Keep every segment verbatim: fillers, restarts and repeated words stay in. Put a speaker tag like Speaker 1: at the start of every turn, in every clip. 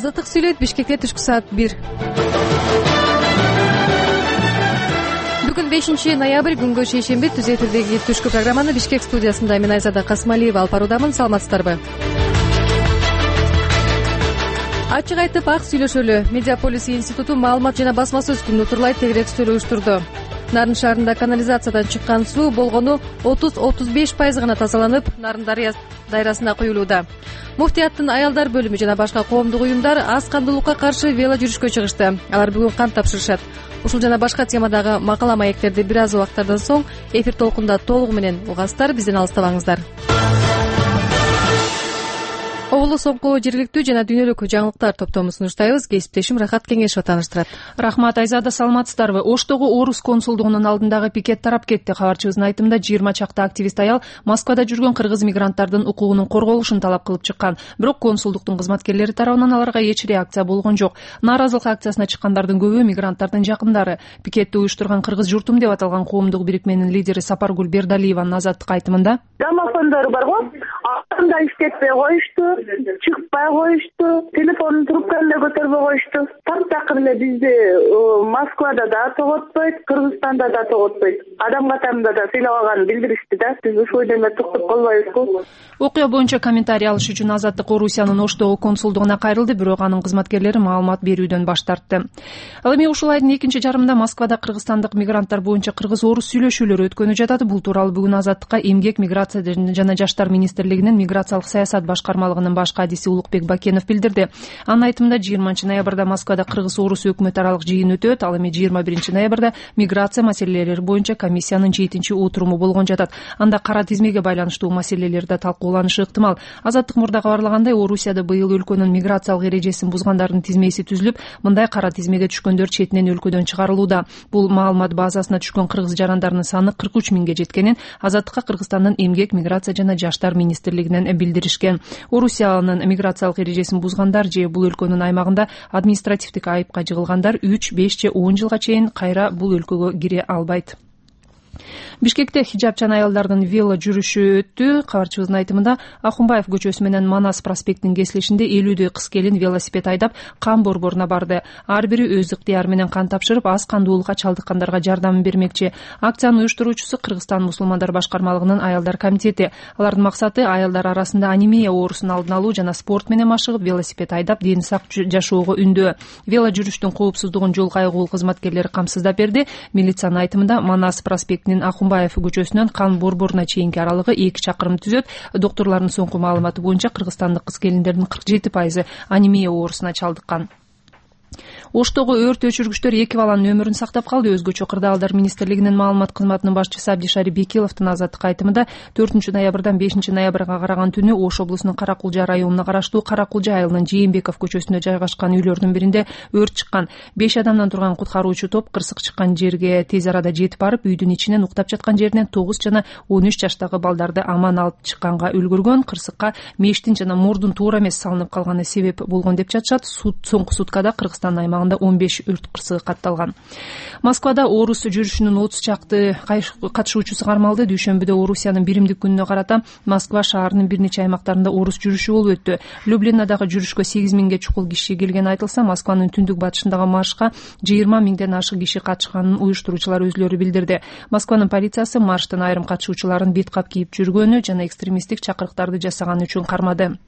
Speaker 1: Азаттык сүйлөйт. Бишкекте түшкү саат бир. Бүгүн бешинчи ноябрь, күнгө шейшемби. Түз эфирдеги түшкү программаны Бишкек студиясында мен Айзада Касмалиева алып баруудамын. Саламатсыздарбы? Ачык айтып ак сүйлөшөлү. Медиаполис институту маалымат жана басма сөз күнү турлай тегерек үстөл уюштурду. Нарын шаарында канализациядан чыккан суу болгону отуз отуз беш пайыз гана тазаланып, Нарын дайрасына куюлууда. Муфтияттын аялдар бөлүмү жана башка коомдук уюмдар аз кандуулукка каршы вело жүрүшкө чыгышты. Алар бүгүн кан тапшырышат. Ушул жана башка темадагы макала маектерди бир аз убактардан соң эфир толкунда толугу менен угасыздар. Бизден алыстабаңыздар. Облус соңку жергиликтүү жана дүйнөлүк жаңылыктар топтомун сунуштайбыз. Кесиптешим Рахат Кеңешова тааныштырат.
Speaker 2: Рахмат, Айзада, саламатсыздарбы? Оштогу Орус консулдугунун алдындагы пикет тарап кетти. Кабарчыбыздын айтымында жыйырма чакты активист аял Москвада жүргөн кыргыз мигранттардын укугунун корголушун талап кылып чыккан. Бирок консулдуктун кызматкерлери тарабынан аларга эч реакция болгон жок. Нааразылык акциясына чыккандардын көбү мигранттардын жакындары. Пикетти уюштурган Кыргыз журтум деп аталган коомдук бирикменин лидери Сапаргүл Бердалиеванын Азаттыкка айтымында:
Speaker 3: Домофондору бар го, анда иштетпей коюшту, чыкпай коюшту, телефонун трубканы да көтөрбөй коюшту. Таптакыр эле бизди Москвада да тоготпойт, Кыргызстанда да тоготпойт. Адам катарында да сыйлабаганын билдиришти да. Биз ушул жерде токтоп калбайбызбы?
Speaker 2: Окуя боюнча комментарий алыш үчүн Азаттык Орусиянын Оштогу консулдугуна кайрылды, бирок анын кызматкерлери маалымат берүүдөн баш тартты. Ал эми ушул айдын экинчи жарымында Москвада кыргызстандык мигранттар боюнча кыргыз-орус сүйлөшүүлөрү өткөнү жатат. Бул тууралуу бүгүн Азаттыкка Эмгек, миграция жана жаштар министрлигинин миграциялык саясат башкармалыгынын баш кадиси Улукбек Бакенов билдирди. Анын айтымында жыйырманчы ноябрда Москвада кыргыз-орус өкмөт аралык жыйын өтөт. Ал эми жыйырма биринчи ноябрда миграция маселелери боюнча комиссиянын жетинчи отуруму болгон жатат. Анда кара тизмеге байланыштуу маселелер да талкууланышы ыктымал. Азаттык мурда кабарлагандай, Орусияда быйыл өлкөнүн миграциялык эрежесин бузгандардын тизмеси түзүлүп, мындай кара тизмеге түшкөндөр четинен өлкөдөн чыгарылууда. Бул маалымат базасына түшкөн кыргыз жарандарынын саны кырк үч миңге жеткенин Азаттыкка Кыргызстандын Эмгек, миграция жана жаштар министрлигинен билдиришкен. Орусиянын миграциялык эрежесин бузгандар же бул өлкөнүн аймагында административдик айыпка жыгылгандар үч, беш же он жылга чейин кайра бул өлкөгө кире албайт. Бишкекте хижапчан аялдардын вело жүрүшү өттү. Кабарчыбыздын айтымында Акунбаев көчөсү менен Манас проспектинин кесилишинде элүүдөй кыз келин велосипед айдап кан борборуна барды. Ар бири өз ыктыяры менен кан тапшырып, аз кандуулукка чалдыккандарга жардам бермекчи. Акциянын уюштуруучусу Кыргызстан мусулмандар башкармалыгынын аялдар комитети. Алардын максаты аялдар арасында анемия оорусун алдын алуу жана спорт менен машыгып, велосипед айдап дени сак жашоого үндөө. Вело жүрүштүн коопсуздугун жол кайгуул кызматкерлери камсыздап берди. Милициянын айтымында Манас проспектинин Акунбаев көчөсүнөн кан борборуна чейинки аралыгы эки чакырым түзөт. Доктурлардын соңку маалыматы боюнча кыргызстандык кыз келиндердин кырк жети пайызы анемия оорусуна чалдыккан. Оштогу өрт өчүргүчтөр эки баланын өмүрүн сактап калды. Өзгөчө кырдаалдар министрлигинин маалымат кызматынын башчысы Абдишари Бекиловдун Азаттыкка айтымында төртүнчү ноябрдан бешинчи ноябрга караган түнү Ош облусунун Каракулжа районуна караштуу Каракулжа айылынын Жээнбеков көчөсүндө жайгашкан үйлөрдүн биринде өрт чыккан. беш адамдан турган куткаруучу топ кырсык чыккан жерге тез арада жетип барып, үйдүн ичинен уктап жаткан жеринен тогуз жана он үч жаштагы балдарды аман алып чыкканга үлгүргөн. Кырсыкка мештин жана мордун туура эмес салынып калганы себеп болгон деп жатышат. Суд соңку суткада Кыргызстан аймагында он беш өрт кырсыгы катталган. Москвада Орус жүрүшүнүн отуз чакты катышуучусу кармалды. Дүйшөмбүдө Орусиянын биримдик күнүнө карата Москва шаарынын бир нече аймактарында Орус жүрүшү болуп өттү. Люблинадагы жүрүшкө сегиз миңге чукул киши келгени айтылса, Москванын түндүк батышындагы маршка жыйырма миңден ашык киши катышканын уюштуруучулар өзлөрү билдирди. Москванын полициясы марштын айрым катышуучуларын бет кап кийип жүргөнү жана экстремисттик чакырыктарды жасаганы үчүн кармады.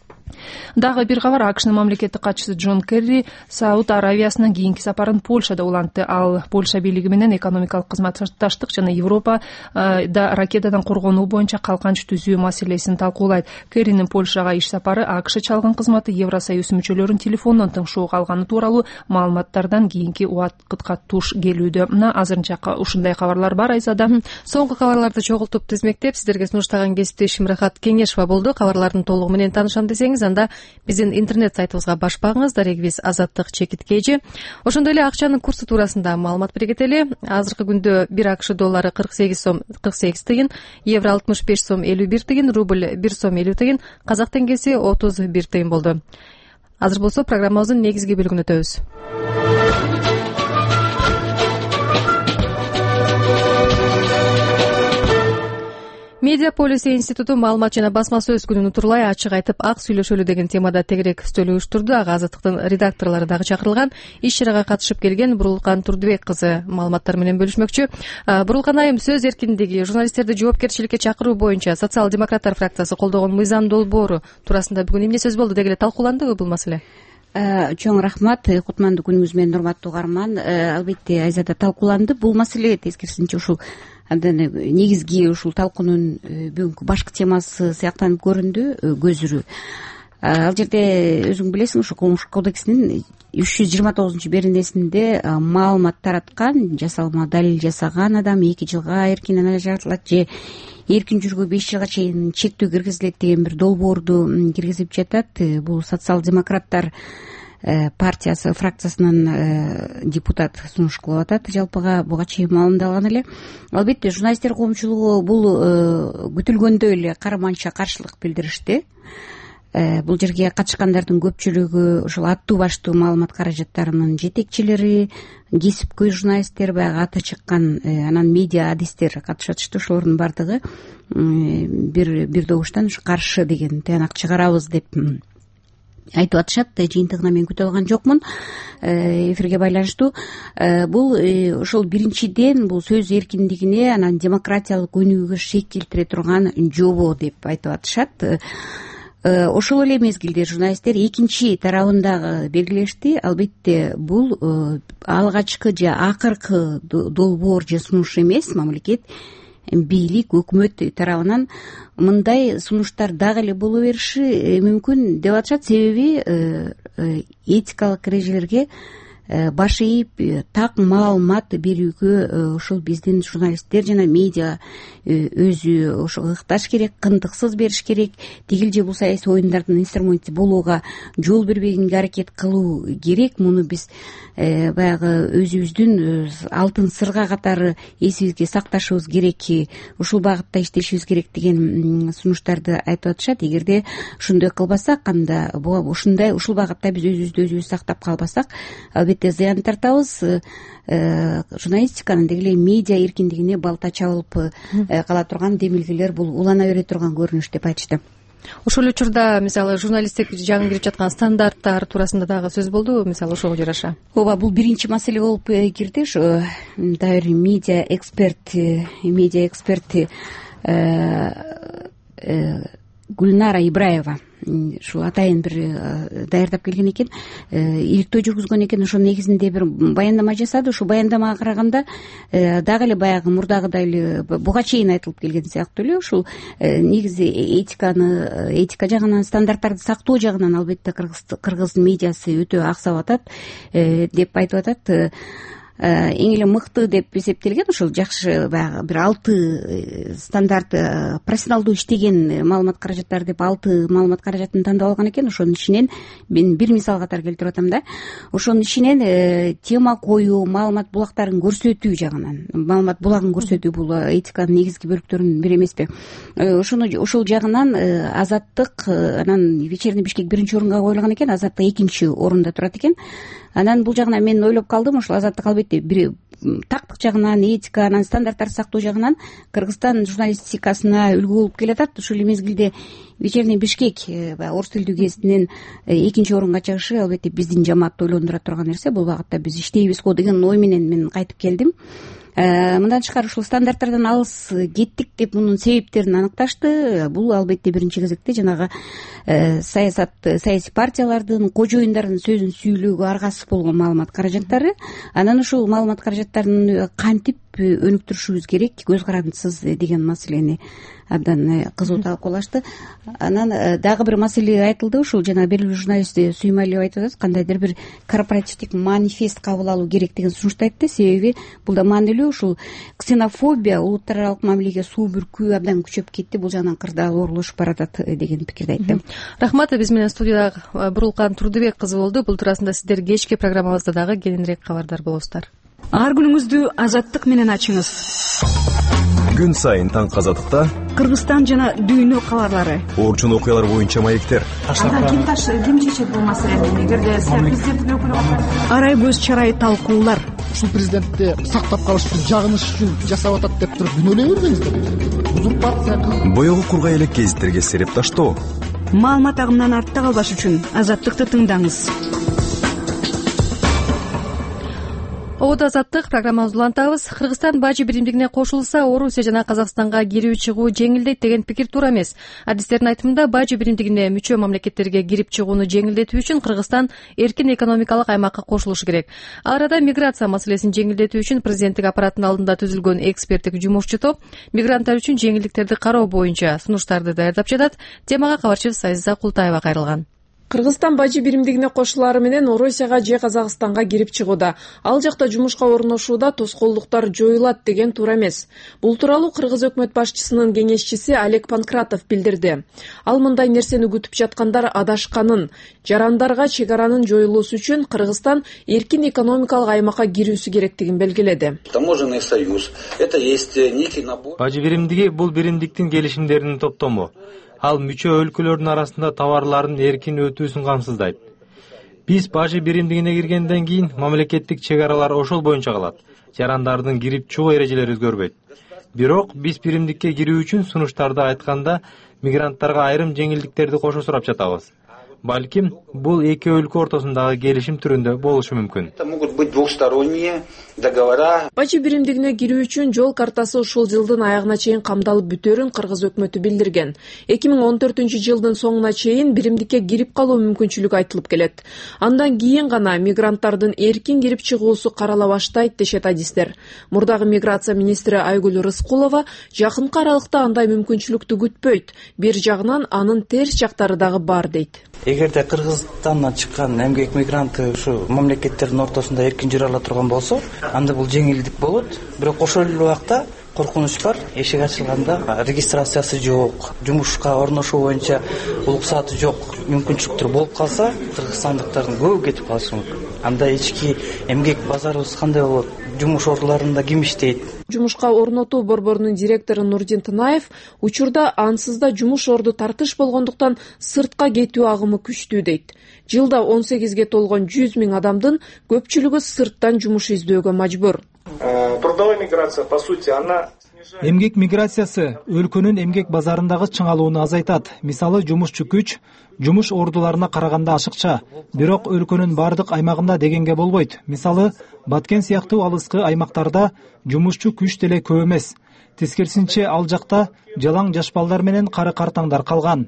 Speaker 2: Дагы бир кабар. АКШнын мамлекеттик катчысы Джон Керри Сауд Аравиясынын кийинки сапарын Польшада улантты. Ал Польша бийлиги менен экономикалык кызматташтык жана Европада ракетадан коргонуу боюнча калканч түзүү маселесин талкуулайт. Керринин Польшага иш сапары АКШ чалган кызматы Евросоюз мүчөлөрүн телефондон тыңшоого алганы тууралуу маалыматтардан кийинки убакытка туш келүүдө. Мына азырынча ушундай кабарлар бар. Айзада,
Speaker 1: соңку кабарларды чогултуп тизмектеп сиздерге сунуштаган кесиптешим Рахат Кеңешова болду. Кабарлардын толугу менен таанышам десеңиз, анда биздин интернет сайтыбызга баш багыңыз. Дарегибиз Азаттык чекит кж. Ошондой эле акчанын курсу туурасында маалымат бере кетели. Азыркы күндө бир АКШ доллары кырк сегиз сом кырк сегиз тыйын, евро алтымыш беш сом элүү бир тыйын, рубль бир сом элүү тыйын, казак теңгеси отуз бир тыйын болду. Азыр болсо программабыздын негизги бөлүгүнө өтөбүз. Медиаполис институту маалымат жана басма сөз күнүн утурлай ачык айтып ак сүйлөшөлү деген темада тегерек стөл уюштурду. Ага Азаттыктын редакторлору дагы чакырылган. Иш чарага катышып келген Бурулкан Турдубек кызы маалыматтар менен бөлүшмөкчү. Бурулкан айым, сөз эркиндиги, журналисттерди жоопкерчиликке чакыруу боюнча социал-демократтар фракциясы колдогон мыйзам долбоору туурасында бүгүн эмне сөз болду, деги эле талкууландыбы бул маселе?
Speaker 4: Чоң рахмат, кутмандуу күнүңүз менен, урматтуу угарман. Албетте Айзада талкууланды. Бул маселе тескерисинче ушул негизги ушул талкуунун бүгүнкү башкы темасы сыяктанып көрүндү көзүрү. Ал жерде өзүң билесиң, ушу Кылмыш кодексинин үч жүз жыйырма тогузунчу беренесинде маалымат тараткан, жасалма далил жасаган адам эки жылга эркинен ажыратылат же эркин жүрүүгө беш жылга чейин чектөө киргизилет деген бир долбоорду киргизип жатат. Бул социал-демократтар партиясы фракциясынан депутат сунуш кылып атат жалпыга, буга чейин маалымдалган эле. Албетте журналисттер коомчулугу бул күтүлгөндөй эле карманча каршылык билдиришти. Бул жерге катышкандардын көпчүлүгү ушул аттуу баштуу маалымат каражаттарынын жетекчилери, кесипкөй журналисттер, баягы аты чыккан анан медиа адистер катышып атышты. Ошолордун баардыгы бир бир добуштан ушу каршы деген тыянак чыгарабыз деп айтып атышат. Жыйынтыгына мен күтүп алган жокмун эфирге байланыштуу. Бул ошол биринчиден бул сөз эркиндигине, анан демократиялык өнүгүүгө шек келтире турган жобо деп айтып атышат. Ошол эле мезгилде журналисттер экинчи тарабын дагы белгилешти. Албетте бул алгачкы же акыркы долбоор же сунуш эмес. Мамлекет, бийлик, өкмөт тарабынан мындай сунуштар дагы эле боло бериши мүмкүн деп атышат. Себеби этикалык эрежелерге баш ийип так маалымат берүүгө ушул биздин журналисттер жана медиа өзү ошо ыкташ керек, кындыксыз бериш керек. Тигил же бул саясий оюндардын инструменти болууга жол бербегенге аракет кылуу керек. Муну биз баягы өзүбүздүн алтын сырга катары эсибизге сакташыбыз керек, ушул багытта иштешибиз керек деген сунуштарды айтып атышат. Эгерде ушундай кылбасак, анда ушундай ушул багытта биз өзүбүздү өзүбүз сактап калбасак, албетте зыян тартабыз. Журналистиканын деги эле медиа эркиндигине балта чабылып кала турган демилгелер бул улана бере турган көрүнүш деп айтышты.
Speaker 1: Ошол учурда мисалы журналисттик жаңы кирип жаткан стандарттар туурасында дагы сөз болду, мисалы ошого жараша.
Speaker 4: Ооба, бул биринчи маселе болуп кирди. Ошо дайыр медиа эксперт медиа эксперти Гүлнара Ибраева ушу атайын бир даярдап келген экен, иликтөө жүргүзгөн экен. Ошонун негизинде бир баяндама жасады. Ушул баяндамага караганда дагы эле баягы мурдагыдай эле буга чейин айтылып келген сыяктуу эле ушул негизи этиканы этика жагынан, стандарттарды сактоо жагынан албетте кыргыз медиасы өтө аксап атат деп айтып атат. Эң эле мыкты деп эсептелген ушул жакшы баягы бир алты стандарт профессионалдуу иштеген маалымат каражаттары деп алты маалымат каражатын тандап алган экен. Ошонун ичинен мен бир мисал катары келтирип атам да. Ошонун ичинен тема коюу, маалымат булактарын көрсөтүү жагынан, маалымат булагын көрсөтүү бул этиканын негизги бөлүктөрүнүн бири эмеспи? Ошону ошол жагынан Азаттык, анан Вечерний Бишкек биринчи орунга коюлган экен, Азаттык экинчи орунда турат экен. Анан бул жагынан мен ойлоп калдым, ушул Азаттык албетте бир тактык жагынан, этика, анан стандарттарды сактоо жагынан Кыргызстан журналистикасына үлгү болуп келатат. Ушул мезгилде Вечерний Бишкек орус тилдүү гезитинен экинчи орунга чыгышы албетте биздин жамаатты ойлондура турган нерсе. Бул багытта биз иштейбиз го деген ой менен мен кайтып келдим. Мындан тышкары ушул стандарттардан алыс кеттик деп мунун себептерин аныкташты. Бул албетте биринчи кезекте жанагы саясат саясий партиялардын, кожоюндардын сөзүн сүйлөөгө аргасыз болгон маалымат каражаттары. Анан ушул маалымат каражаттарын кантип өнүктүрүшүбүз керек, көз карандысыз деген маселени абдан кызуу талкуулашты. Анан дагы бир маселе айтылды. Ушул жана белгилүү журналист Сүймалиева айтып атат, кандайдыр бир корпоративдик манифест кабыл алуу керек деген сунушту айтты. Себеби бул да маанилүү. Ушул ксенофобия, улуттар аралык мамилеге суу бүркүү абдан күчөп кетти. Бул жагынан кырдаал орулушуп баратат деген пикирди айтты.
Speaker 1: Рахмат. Биз менен студияда Бурулкан Турдубек кызы болду. Бул туурасында сиздер кечки программабызда дагы кененирээк кабардар болосуздар.
Speaker 5: Ар күнүңүздү Азаттык менен ачыңыз.
Speaker 6: Күн сайын таң Азаттыкта
Speaker 5: Кыргызстан жана дүйнө кабарлары,
Speaker 6: орчун окуялар боюнча маектер.
Speaker 5: Анда ким таш ким чечет бул маселени? Эгерде президенттин өкүлү катса, арай көз чарай талкуулар.
Speaker 7: Ушул президентти сактап калыш үчүн, жагыныш үчүн жасап атат деп туруп күнөөлөй бербеңиздер.
Speaker 6: Боёгу кургай элек гезиттерге сереп таштоо.
Speaker 5: Маалымат агымынан артта калбаш үчүн Азаттыкты тыңдаңыз.
Speaker 1: Ода Азаттык программабызды улантабыз. Кыргызстан бажы биримдигине кошулса, Орусия жана Казакстанга кирүү чыгуу жеңилдейт деген пикир туура эмес. Адистердин айтымында бажы биримдигине мүчө мамлекеттерге кирип чыгууну жеңилдетүү үчүн Кыргызстан эркин экономикалык аймакка кошулушу керек. Ал арада миграция маселесин жеңилдетүү үчүн президенттик аппараттын алдында түзүлгөн эксперттик жумушчу топ мигранттар үчүн жеңилдиктерди кароо боюнча сунуштарды даярдап жатат. Темага кабарчыбыз Азиза Култаева кайрылган.
Speaker 2: Кыргызстан бажы биримдигине кошулаары менен Орусияга же Казакстанга кирип чыгууда, ал жакта жумушка орношууда тоскоолдуктар жоюлат деген туура эмес. Бул тууралуу Кыргыз өкмөт башчысынын кеңешчиси Олег Панкратов билдирди. Ал мындай нерсени күтүп жаткандар адашканын, жарандарга чегаранын жоюлуусу үчүн Кыргызстан эркин экономикалык аймакка кирүүсү керектигин белгиледи.
Speaker 7: Таможенный союз это есть некий набор.
Speaker 8: Бажы биримдиги бул биримдиктин келишимдеринин топтому. Ал мүчө өлкөлөрдүн арасында товарлардын эркин өтүүсүн камсыздайт. Биз бажы биримдигине киргенден кийин мамлекеттик чегаралар ошол боюнча калат. Жарандардын кирип чыгуу эрежелери өзгөрбөйт. Бирок биз биримдикке кирүү үчүн сунуштарды айтканда мигранттарга айрым жеңилдиктерди кошо сурап жатабыз. Балким бул эки өлкө ортосундагы келишим түрүндө болушу мүмкүн.
Speaker 7: Это могут быть двухсторонние договора.
Speaker 2: Бажы биримдигине кирүү үчүн жол картасы ушул жылдын аягына чейин камдалып бүтөөрүн Кыргыз өкмөтү билдирген. эки миң он төртүнчү жылдын соңуна чейин биримдикке кирип калуу мүмкүнчүлүгү айтылып келет. Андан кийин гана мигранттардын эркин кирип чыгуусу карала баштайт дешет адистер. Мурдагы миграция министри Айгүл Рыскулова жакынкы аралыкта андай мүмкүнчүлүктү күтпөйт. Бир жагынан анын терс жактары дагы бар дейт.
Speaker 9: Эгерде Кыргызстандан чыккан эмгек мигранты ушу мамлекеттердин ортосунда эркин жүрө ала турган болсо, анда бул жеңилдик болот. Бирок ошол эле убакта коркунуч бар. Эшик ачылганда регистрациясы жок, жумушка орношуу боюнча уруксаты жок мүмкүнчүлүктөр болуп калса, кыргызстандыктардын көбү кетип калышы мүмкүн. Анда ички эмгек базарыбыз кандай болот? Жумуш орларында ким иштейт?
Speaker 2: Жумушка орнотуу борборунун директору Нурдин Тынаев учурда ансыз да жумуш орду тартыш болгондуктан сыртка кетүү агымы күчтүү дейт. Жылда он сегизге толгон жүз миң адамдын көпчүлүгү сырттан жумуш издөөгө мажбур.
Speaker 10: Трудовая миграция, по сути, она...
Speaker 11: Эмгек миграциясы өлкөнүн эмгек базарындагы чыңалууну азайтат. Мисалы, жумушчу күч жумуш ордуларына караганда ашыкча, бирок өлкөнүн бардык аймагында дегенге болбойт. Мисалы, Баткен сыяктуу алыскы аймактарда жумушчу күч деле көп эмес. Тескерисинче ал жакта жалаң жаш балдар менен кары картаңдар калган.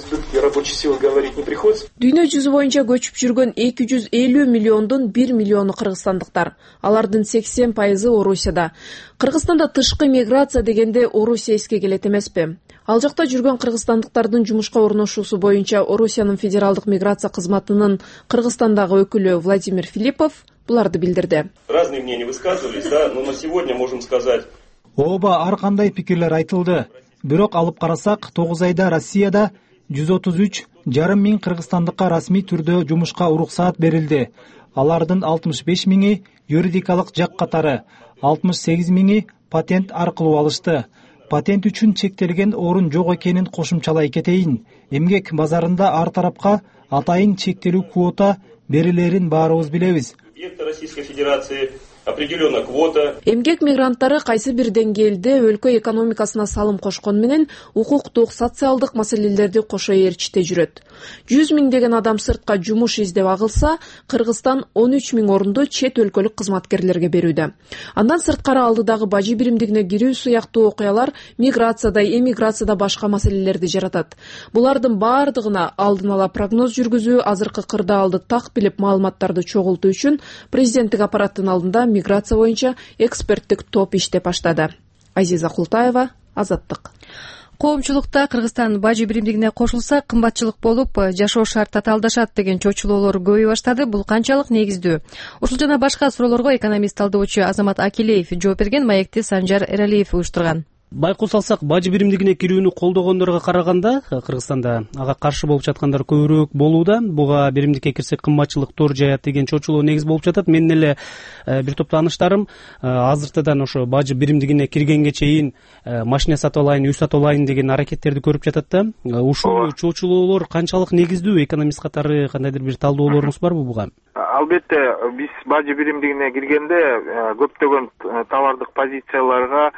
Speaker 2: Дүйнө жүзү боюнча көчүп жүргөн эки жүз элүү миллиондун бир миллиону кыргызстандыктар. Алардын сексен пайызы Орусияда. Кыргызстанда тышкы миграция дегенде Орусия эске келет эмеспи? Ал жакта жүргөн кыргызстандыктардын жумушка орношуусу боюнча Орусиянын федералдык миграция кызматынын Кыргызстандагы өкүлү Владимир Филиппов буларды билдирди.
Speaker 10: Разные мнения высказывались, да, но на сегодня можем сказать.
Speaker 11: Ооба ар кандай пикирлер айтылды. Бирок алып карасак, тогуз айда Россияда жүз отуз үч жарым миң кыргызстандыкка расмий түрдө жумушка уруксаат берилди. Алардын алтымыш беш миңи юридикалык жак катары, алтымыш сегиз миңи патент аркылуу алышты. Патент үчүн чектелген орун жок экенин кошумчалай кетейин. Эмгек базарында ар тарапка атайын чектелүү квота берилерин баарыбыз билебиз.
Speaker 10: Российской Федерации определена квота.
Speaker 2: Эмгек мигранттары кайсы бир деңгээлде өлкө экономикасына салым кошкон менен укуктук, социалдык маселелерди кошо ээрчите жүрөт. жүз миңдеген адам сыртка жумуш издеп агылса, Кыргызстан он үч миң орунду чет өлкөлүк кызматкерлерге берүүдө. Андан сырткары алдыдагы бажы биримдигине кирүү сыяктуу окуялар миграцияда, эмиграцияда башка маселелерди жаратат. Булардын бардыгына алдын ала прогноз жүргүзүү, азыркы кырдаалды так билип маалыматтарды чогултуу үчүн президенттик аппараттын алдында миграция боюнча эксперттик топ иштеп баштады. Азиза Култаева, Азаттык.
Speaker 1: Коомчулукта Кыргызстан бажы биримдигине кошулса кымбатчылык болуп, жашоо шарт татаалдашат деген чочулоолор көбөйө баштады. Бул канчалык негиздүү? Ушул жана башка суроолорго экономист талдоочу Азамат Акилеев жооп берген. Маекти Санжар Эралиев уюштурган.
Speaker 12: Байкол салсак, бажы биримдигине кирүүнү колдогондорго караганда Кыргызстанда ага каршы болуп жаткандар көбүрөөк болууда. Буга биримдикке кирсек кымбатчылык туур жаят деген чочулоо негиз болуп жатат. Менин эле бир топ тааныштарым азыртадан ошо бажы биримдигине киргенге чейин машина сатып алайын, үй сатып алайын деген аракеттерди көрүп жатат да. Ушул чочулоолор канчалык негиздүү? Экономист катары кандайдыр бир талдоолоруңуз барбы буга?
Speaker 13: Албетте, биз бажы биримдигине киргенде көптөгөн товардык позицияларга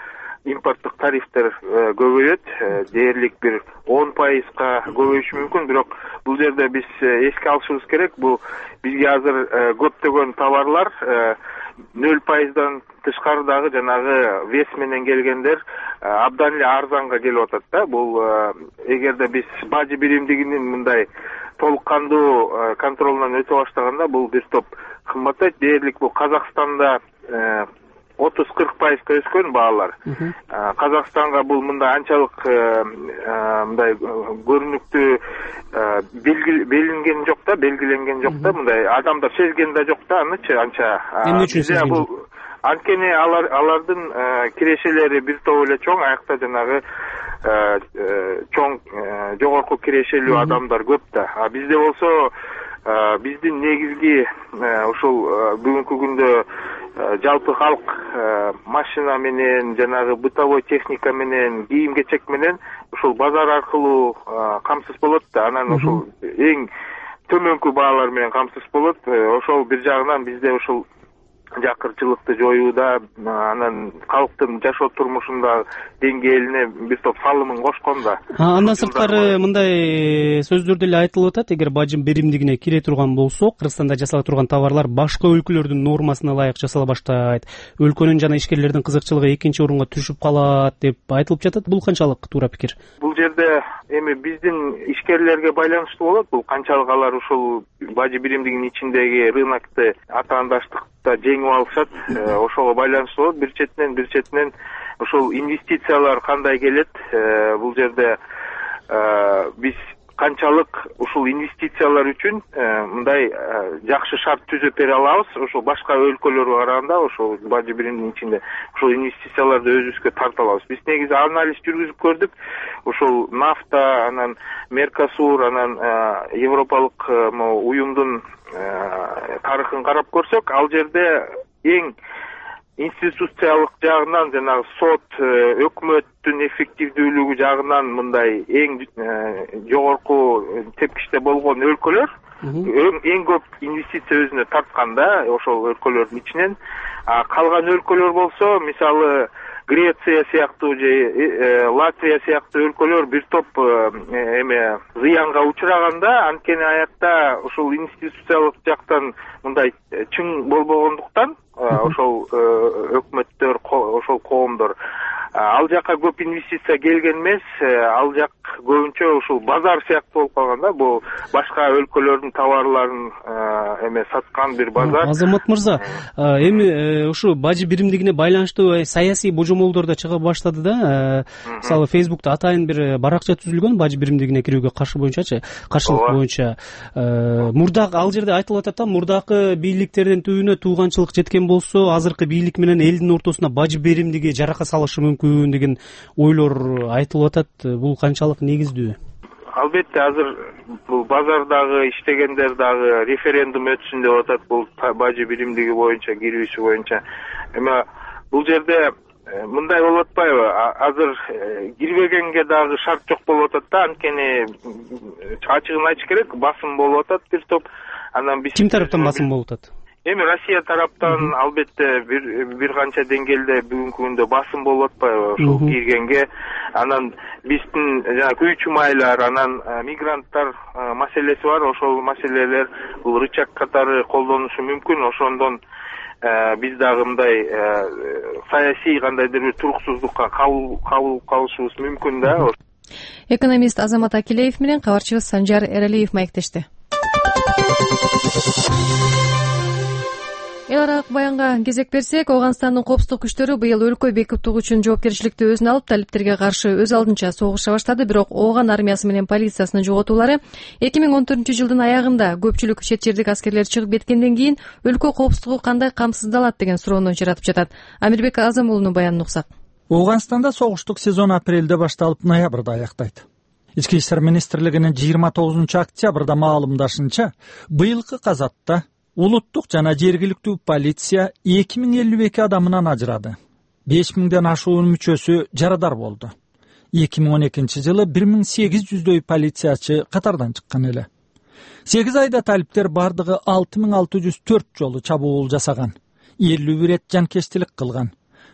Speaker 13: импорттук тарифтер көбөйөт, дээрлик бир он пайызга көбөйүшү мүмкүн. Бирок бул жерде биз эске алышыбыз керек, бул бизге азыр көптөгөн товарлар нөл пайыздан тышкары дагы жанагы вес менен келгендер абдан эле арзанга келип атат да. Бул эгерде биз бажы биримдигинин мындай толук кандуу контролунан өтө баштаганда бул бир топ кымбаттайт. Дээрлик бул Казакстанда отуз кырк пайызга өскөн баалар. Казакстанга бул мындай анчалык мындай көрүнүктүү белгиленген жок да, белгиленген жок да, мындай адамдар сезген да жок да анычы анча.
Speaker 12: Эмне үчүн сезген жок?
Speaker 13: Анткени алар алардын кирешелери бир топ эле чоң, аякта жанагы чоң жогорку кирешелүү адамдар көп да. А бизде болсо биздин негизги ушул бүгүнкү күндө жалпы халк машина менен, жанагы бытовой техника менен, кийим кечек менен ушул базар аркылуу камсыз болот да. Анан ушул эң төмөнкү баалар менен камсыз болот. Ошол бир жагынан бизде ушул жакырчылыкты жоюуда, анан калктын жашоо турмушунда деңгээлине бир топ салымын кошкон да.
Speaker 12: Андан сырткары мындай сөздөр деле айтылып атат, эгер бажы биримдигине кире турган болсо, Кыргызстанда жасала турган товарлар башка өлкөлөрдүн нормасына ылайык жасала баштайт, өлкөнүн жана ишкерлердин кызыкчылыгы экинчи орунга түшүп калат деп айтылып жатат. Бул канчалык туура пикир?
Speaker 13: Бул жерде эми биздин ишкерлерге байланыштуу болот. Бул канчалык алар ушул бажы биримдигинин ичиндеги рынокты атаандаштыкта жеңип алышат, ошого байланыштуу болот. Бир четинен бир четинен ушул инвестициялар кандай келет, бул жерде биз канчалык ушул инвестициялар үчүн мындай жакшы шарт түзүп бере алабыз. Ошол башка өлкөлөргө караганда ошол бажы биримдигинин ичинде ушул инвестицияларды өзүбүзгө тарта алабыз. Биз негизи анализ жүргүзүп көрдүк. Ушул нафта, анан Меркосур, анан Европалык уюмдун тарыхын карап көрсөк, ал жерде эң институциялык жагынан, жанагы сот, өкмөттүн эффективдүүлүгү жагынан мындай эң жогорку тепкичте болгон өлкөлөр, эң көп инвестиция өзүнө тарткан да ошол өлкөлөрдүн ичинен. Калган өлкөлөр болсо, мисалы Греция сыяктуу же Латвия сыяктуу өлкөлөр бир топ эме зыянга учураганда, анткени аякта ушул институциялык жактан мындай чың болбогондуктан ошол өкмөттөр, ошол коомдор ал жака көп инвестиция келген эмес, ал жак көбүнчө ушул базар сыяктуу болуп калган да. Бул башка өлкөлөрдүн товарларын эме саткан бир базар.
Speaker 12: Азамат мырза, эми ушу бажы биримдигине байланыштуу саясий божомолдор да чыга баштады да. Мисалы Facebook'та атайын бир баракча түзүлгөн бажы биримдигине кирүүгө каршы боюнчачы, каршылык боюнча. Мурдак ал жерде айтылып атат да, мурдакы бийликтердин түбүнө тууганчылык жеткен болсо, азыркы бийлик менен элдин ортосуна бажы биримдиги жарака салышы мүмкүн деген ойлор айтылып атат. Бул канчалык негиздүү?
Speaker 13: Албетте, азыр бул базардагы иштегендер дагы референдум өтсүн деп атат, бул бажы биримдиги боюнча, кирүүсү боюнча. Эми бул жерде мындай болуп атпайбы? Азыр кирбегенге дагы шарт жок болуп атат да, анткени ачыгын айтыш керек, басым болуп атат бир топ. Анан биз
Speaker 12: ким тараптан басым болуп атат?
Speaker 13: Эми Россия тараптан албетте бир бир канча деңгээлде бүгүнкү күндө басым болуп атпайбы ушул киргенге. Анан биздин жанагы үй чумайлар, анан мигранттар маселеси бар. Ошол маселелер бул рычаг катары колдонулушу мүмкүн. Ошондон биз дагы мындай саясий кандайдыр бир туруксуздукка кабыл калышыбыз мүмкүн да.
Speaker 1: Экономист Азамат Акилеев менен кабарчыбыз Санжар Эралиев маектешти. Эл аралык баянга кезек берсек, Ооганстандын коопсуздук күчтөрү быйыл өлкө бекиптик үчүн жоопкерчиликти өзүнө алып, талиптерге каршы өз алдынча согуша баштады. Бирок Ооган армиясы менен полициясынын жоготуулары эки миң он төртүнчү жылдын аягында көпчүлүк чет жердик аскерлер чыгып кеткенден кийин өлкө коопсуздугу кандай камсыздалат деген суроону жаратып жатат. Амирбек Азам уулунун баянын уксак.
Speaker 11: Ооганстанда согуштук сезон апрелде башталып, ноябрда аяктайт. Ички иштер министрлигинин жыйырма тогузунчу октябрда маалымдашынча, быйылкы казатта улуттук жана жергиликтүү полиция эки миң элүү эки адамынан ажырады. беш миңден ашуун мүчөсү жарадар болду. эки миң он экинчи жылы бир миң сегиз жүздөй полициячы катардан чыккан эле. сегиз айда талиптер бардыгы алты миң алты жүз төрт жолу чабуул жасаган, элүү бир рет жанкечтилик кылган.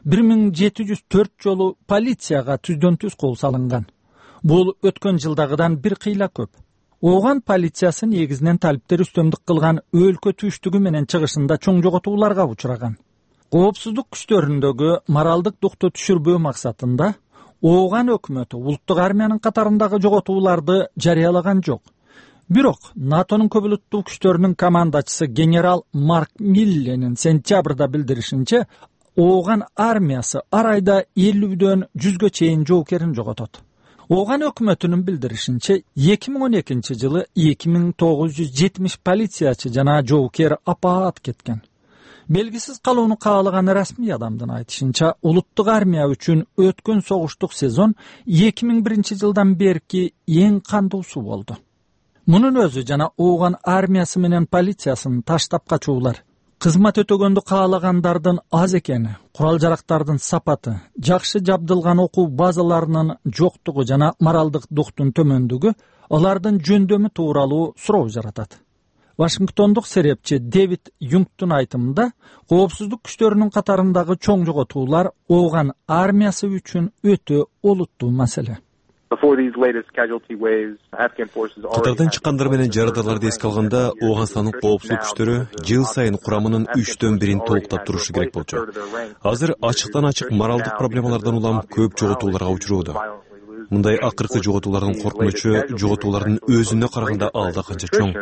Speaker 14: бир миң жети жүз төрт жолу полицияга түздөн түз кол салынган. Бул өткөн жылдагыдан бир кыйла көп. Ооган полициясы негизинен талиптер үстөмдүк кылган өлкө түштүгү менен чыгышында чоң жоготууларга учураган. Коопсуздук күчтөрүндөгү моралдык дукту түшүрбөө максатында Ооган өкмөтү улуттук армиянын катарындагы жоготууларды жарыялаган жок. Бирок НАТОнун көп улуттуу күчтөрүнүн командачысы генерал Марк Милленин сентябрда билдиришинче, Ооган армиясы ар айда элүүдөн жүзгө чейин жоокерин жоготот. Ооган өкмөтүнүн билдиришинче, эки миң он экинчи жылы эки миң тогуз жүз жетимиш полициячы жана жоокер апаат кеткен. Белгисиз калууну каалаган расмий адамдын айтышынча, улуттук армия үчүн өткөн согуштук сезон эки миң биринчи жылдан берки эң кандуусу болду. Мунун өзү жана Ооган армиясы менен полициясынын таштап качуулар, кызмат өтөгөндү каалагандардын аз экени, курал жарактардын сапаты, жакшы жабдылган окуу базаларынын жоктугу жана моралдык дуктун төмөндүгү алардын жөндөмү тууралуу суроо жаратат. Вашингтондук серепчи Дэвид Юнгтун айтымында, коопсуздук күчтөрүнүн катарындагы чоң жоготуулар Ооган армиясы үчүн өтө олуттуу маселе.
Speaker 15: Катардан чыккандар менен жарадарларды эске алганда, Ооганстандын коопсуздук күчтөрү жыл сайын курамынын үчтөн бирин толуктап турушу керек болчу. Азыр ачыктан ачык моралдык проблемалардан улам көп жоготууларга учурууда. Мындай акыркы жоготуулардын коркунучу жоготуулардын өзүнө караганда алда канча чоң.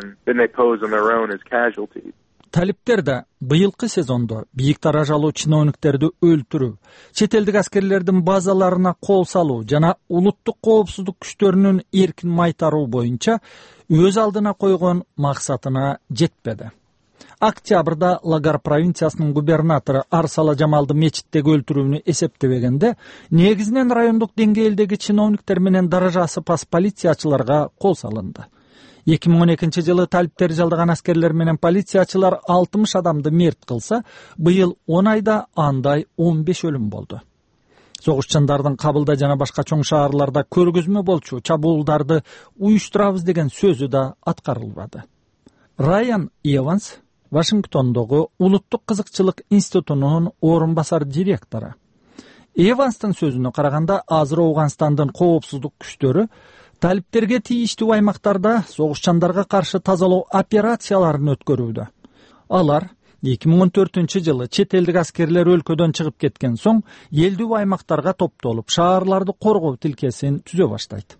Speaker 14: Талиптер да быйылкы сезондо бийик даражалуу чиновниктерди өлтүрүү, чет элдик аскерлердин базаларына кол салуу жана улуттук коопсуздук күчтөрүнүн эркин майтаруу боюнча өз алдына койгон максатына жетпеди. Октябрда Лагар провинциясынын губернатору Арсала Жамалды мечиттеги өлтүрүүнү эсептебегенде, негизинен райондук деңгээлдеги чиновниктер менен даражасы пас полициячыларга кол салынды. эки миң он экинчи жылы талиптер жалдаган аскерлер менен полициячылар алтымыш адамды мерт кылса, быйыл он айда андай он беш өлүм болду. Согушчандардын Кабылда жана башка чоң шаарларда көргөзмө болчу чабуулдарды уюштурабыз деген сөзү да аткарылбады. Райан Эванс Вашингтондогу Улуттук кызыкчылык институтунун орун басар директору. Эванстын сөзүнө караганда, азыр Ооганстандын коопсуздук күчтөрү талиптерге тийиштүү аймактарда согушчандарга каршы тазалоо операцияларын өткөрүүдө. Алар эки миң он төртүнчү жылы чет элдик аскерлер өлкөдөн чыгып кеткен соң, элдүү аймактарга топтолуп, шаарларды коргоо тилкесин түзө баштайт.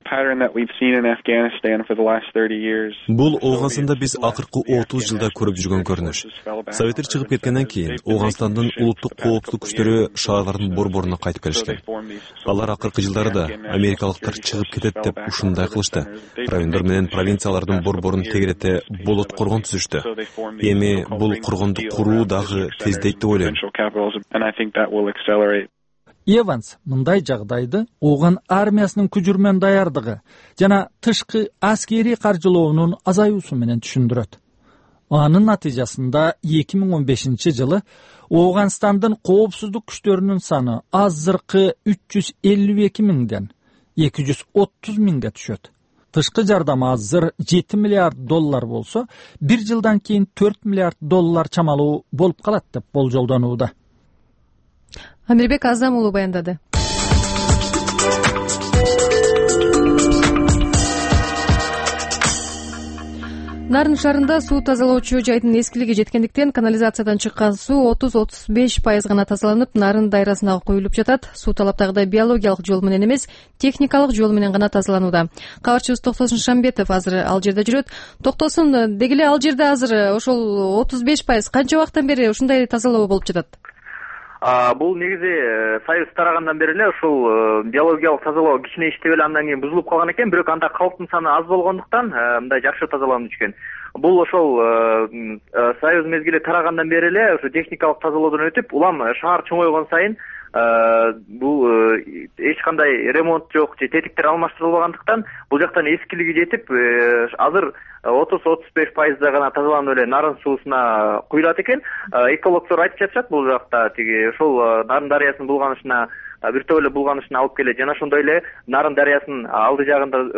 Speaker 15: Бул Ооганстанда биз акыркы отуз жылда көрүп жүргөн көрүнүш. Советтер чыгып кеткенден кийин Ооганстандын улуттук коопсуздук күчтөрү шаарлардын борборуна кайтып келишкен. Алар акыркы жылдарда америкалыктар чыгып кетет деп ушундай кылышты. Райондор менен провинциялардын борборун тегерете болот коргон түзүштү. Эми бул коргонду куруу дагы тездейт деп ойлойм.
Speaker 14: Эванс мындай жагдайды Ооган армиясынын күжүрмөн даярдыгы жана тышкы аскерий каржылоонун азаюусу менен түшүндүрөт. Анын натыйжасында эки миң он бешинчи жылы Ооганстандын коопсуздук күчтөрүнүн саны азыркы үч жүз элүү эки миңден эки жүз отуз миңге түшөт. Тышкы жардам азыр жети миллиард доллар болсо, бир жылдан кийин төрт миллиард доллар чамалуу болуп калат деп болжолдонууда.
Speaker 1: Амирбек Азам уулу баяндады. Нарын шаарында суу тазалоочу жайдын эскилиги жеткендиктен канализациядан чыккан суу отуз отуз беш пайыз гана тазаланып, нарын дайрасына коюлуп жатат. Суу талаптагыдай биологиялык жол менен эмес, техникалык жол менен гана тазаланууда. Кабарчыбыз Токтосун Шамбетов азыр ал жерде жүрөт. Токтосун, деги эле ал жерде азыр ошол отуз беш пайыз канча убакыттан бери ушундай тазалоо болуп жатат?
Speaker 16: Бул негизи Союз тарагандан бери эле ушул биологиялык тазалоо кичине иштеп эле андан кийин бузулуп калган экен, бирок анда калктын саны аз болгондуктан мындай жакшы тазаланып жүргөн. Бул ошол Союз мезгили тарагандан бери эле ушу техникалык тазалоодон өтүп, улам шаар чоңойгон сайын бул эч кандай ремонт жок же тетиктер алмаштырылбагандыктан бул жактан эскилиги жетип, азыр отуз отуз беш пайызда гана тазаланып эле нарын суусуна куюлат экен. Экологдор айтып жатышат, бул жакта тиги ошол Нарын дарыясынын булганышына бир топ эле булганышына алып келет жана ошондой эле Нарын дарыясынын алды жагында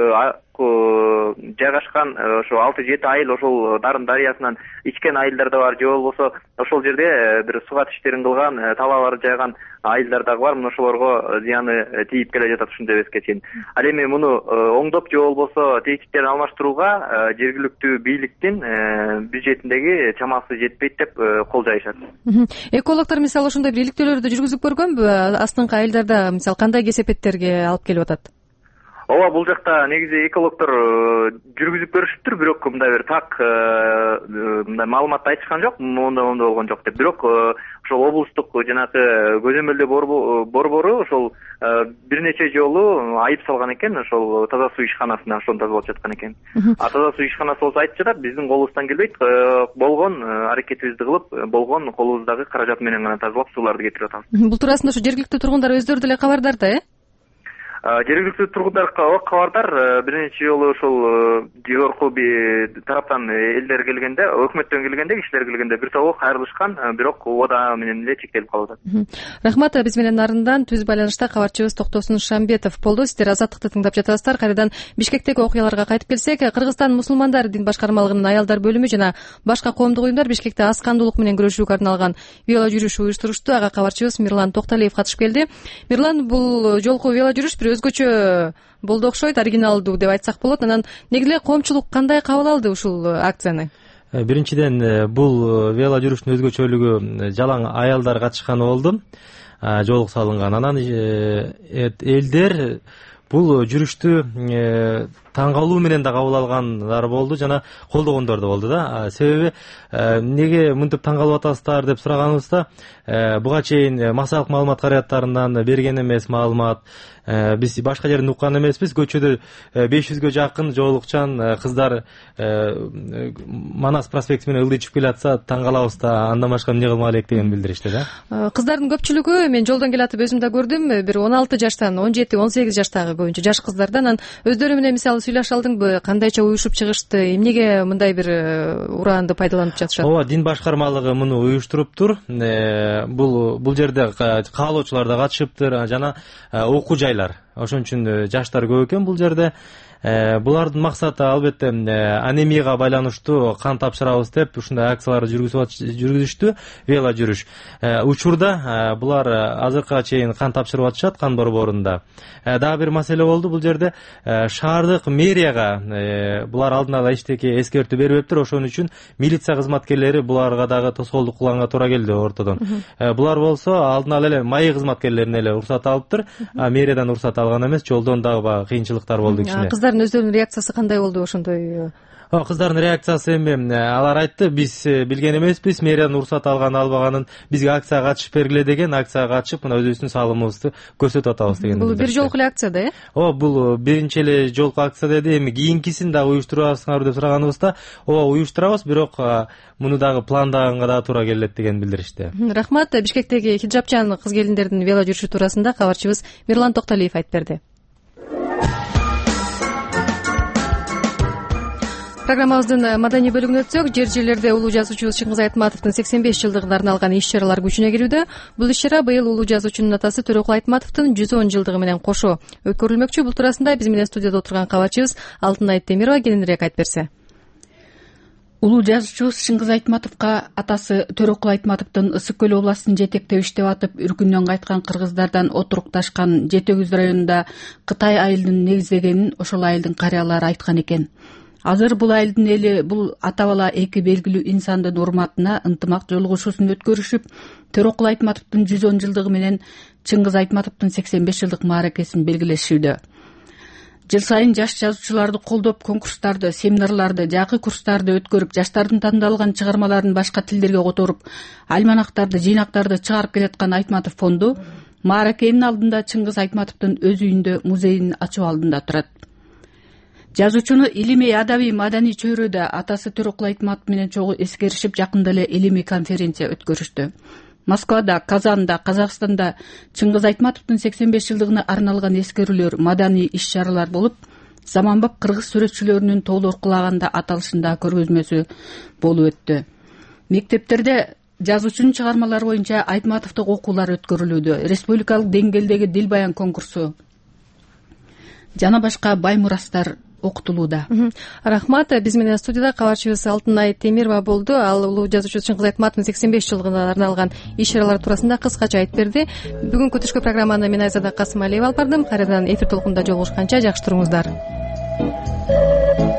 Speaker 16: жайгашкан ошо алты жети айыл ошол Дарын дарыясынан ичкен айылдар да бар, же болбосо ошол жерде бир сугат иштерин кылган, талаалар жайган айылдар дагы бар. Мына ошолорго зыяны тийип келе жатат ушундай эмеске чейин. Ал эми муну оңдоп же болбосо тегичтерин алмаштырууга жергиликтүү бийликтин бюджетиндеги чамасы жетпейт деп кол жайышат.
Speaker 1: Экологдор мисалы ошондой бир иликтөөлөрдү жүргүзүп көргөнбү? Астыңкы айылдарда мисалы кандай кесепеттерге алып келип атат?
Speaker 16: Ооба, бул жакта негизи экологдор жүргүзүп көрүшүптүр, бирок мындай бир так мындай маалымат айтышкан жок, моундай моундай болгон жок деп. Бирок ошол облустук жанагы көзөмөлдөө борбору ошол бир нече жолу айып салган экен, ошол таза суу ишканасына ошону тазалап жаткан экен. А таза суу ишканасы болсо айтып жатат, биздин колубуздан келбейт, болгон аракетибизди кылып, болгон колубуздагы каражат менен гана тазалап сууларды кетирип атабыз.
Speaker 1: Бул туурасында ушу жергиликтүү тургундар өздөрү деле кабардар да, э?
Speaker 16: Жергиликтүү тургундар кабардар. Бир нече жолу ошол жогорку тараптан элдер келгенде, өкмөттөн келгенде, кишилер келгенде бир тобу кайрылышкан, бирок убада менен эле чектелип калып атат.
Speaker 1: Рахмат. Биз менен нарындан түз байланышта кабарчыбыз Токтосун Шамбетов болду. Сиздер Азаттыкты тыңдап жатасыздар. Кайрадан Бишкектеги окуяларга кайтып келсек, Кыргызстан мусулмандар дин башкармалыгынын аялдар бөлүмү жана башка коомдук уюмдар Бишкекте аз кандуулук менен күрөшүүгө арналган вело жүрүш уюштурушту. Ага кабарчыбыз Мирлан Токталиев катышып келди. Мирлан, бул жолку вело жүрүш бир өзгөчө болду окшойт, оригиналдуу деп айтсак болот. Анан негизи эле коомчулук кандай кабыл алды ушул акцияны?
Speaker 8: Биринчиден, бул вело жүрүштүн өзгөчөлүгү жалаң аялдар катышканы болду, жолук салынган. Анан элдер бул жүрүштү таң калуу менен да кабыл алгандар болду жана колдогондор да болду да. Себеби эмнеге мынтип таң калып атасыздар деп сураганыбызда, буга чейин массалык маалымат каражаттарынан берген эмес маалымат, биз башка жерден уккан эмеспиз. Көчөдө беш жүзгө жакын жоолукчан кыздар Манас проспекти менен ылдый чыгып келатса таң калабыз да, андан башка эмне кылмак элек деген билдиришти да. Кыздардын
Speaker 1: көпчүлүгү, мен жолдон келатып өзүм да көрдүм, бир он алты жаштан он жети он сегиз жаштагы көбүнчө жаш кыздардан. Анан өздөрү менен мисалы сүйлөшө алдыңбы, кандайча уюшуп чыгышты, эмнеге мындай бир ураанды пайдаланып жатышат?
Speaker 8: Ооба, дин башкармалыгы муну уюштуруптур. Бул бул жерде каалоочулар да катышыптыр жана окуу жайлар. Ошон үчүн жаштар көп экен бул жерде. Булардын максаты албетте анемияга байланыштуу кан тапшырабыз деп ушундай акцияларды жүргүзүштү, вело жүрүш. Учурда булар азыркыга чейин кан тапшырып атышат, кан борборунда. Дагы бир маселе болду бул жерде. Шаардык мэрияга булар алдын ала эчтеке эскертүү бербептир, ошон үчүн милиция кызматкерлери буларга дагы тоскоолдук кылганга туура келди ортодон. Булар болсо алдын ала эле майы кызматкерлеринен эле уруксат алыптыр, мэриядан уруксат алган эмес. Жолдон дагы кыйынчылыктар болду кичине.
Speaker 1: Өздөрүнүн реакциясы кандай болду ошондой?
Speaker 8: Кыздардын реакциясы эми алар айтты, биз билген эмеспиз, мэриядан уруксат алган албаганын, бизге акцияга катышып бергиле деген, акцияга катышып мына өзүбүздүн салымыбызды көрсөтүп атабыз деген.
Speaker 1: Бул бир жолку эле акция да, э?
Speaker 8: Ооба, бул биринчи эле жолку акция деди. Эми кийинкисин дагы уюштурабызсыңарбы деп сураганыбызда, ооба уюштурабыз, бирок муну дагы пландаганга да туура келет деген билдиришти.
Speaker 1: Рахмат. Бишкектеги хиджабчан кыз келиндердин вело жүрүшү туурасында кабарчыбыз Мирлан Токталиев айтып берди. Программабыздын маданий бөлүгүнө өтсөк, жер жерлерде улуу жазуучубуз Чыңгыз Айтматовдун сексен беш жылдыгына арналган иш-чаралар күчүнө кирүүдө. Бул иш-чара быйыл улуу жазуучунун атасы Төрөкул Айтматовдун жүз он жылдыгы менен кошо өткөрүлмөкчү. Бул туурасында биз менен студияда отурган кабарчыбыз Алтынай Темирова кененирээк айтып берсе.
Speaker 17: Улуу жазуучубуз Чыңгыз Айтматовго атасы Төрөкул Айтматовдун Ысык көл областын жетектеп иштеп атып, үркүндөн кайткан кыргыздардан отурукташкан жети жүз районунда Кытай айылын негиздегенин ошол айылдын карыялары айткан экен. Азыр бул айылдын эли бул ата бала эки белгилүү инсандын урматына ынтымак жолугушуусун өткөрүшүп, Төрөкул Айтматовдун жүз он жылдыгы менен Чыңгыз Айтматовдун сексен беш жылдык мааракесин белгилешүүдө. Жыл сайын жаш жазуучуларды колдоп, конкурстарды, семинарларды, жакы курстарды өткөрүп, жаштардын тандалган чыгармаларын башка тилдерге которуп, альманактарды, жыйнактарды чыгарып келаткан Айтматов фонду мааракенин алдында Чыңгыз Айтматовдун өз үйүндө музейин ачуу алдында турат. Жазуучуну илимий, адабий, маданий чөйрөдө атасы Төрөкул Айтматов менен чогуу эскеришип, жакында эле илимий конференция өткөрүштү. Москвада, Казанда, Казакстанда Чыңгыз Айтматовдун сексен беш жылдыгына арналган эскерүүлөр, маданий иш-чаралар болуп, заманбап кыргыз сүрөтчүлөрүнүн тоолор кулаганда аталышында көргөзмөсү болуп өттү. Мектептерде жазуучунун чыгармалары боюнча Айтматовдук окуулар өткөрүлүүдө. Республикалык деңгээлдеги дил баян конкурсу жана башка бай мурастар окутулууда.
Speaker 1: Рахмат. Биз менен студияда кабарчыбыз Алтынай Темирова болду. Ал улуу жазуучу Чыңгыз Айтматовдун сексен беш жылдыгына арналган иш чаралар туурасында кыскача айтып берди. Бүгүнкү түшкү программаны мен Айзада Касымалиева алып бардым. Кайрадан эфир толкунунда жолугушканча жакшы туруңуздар.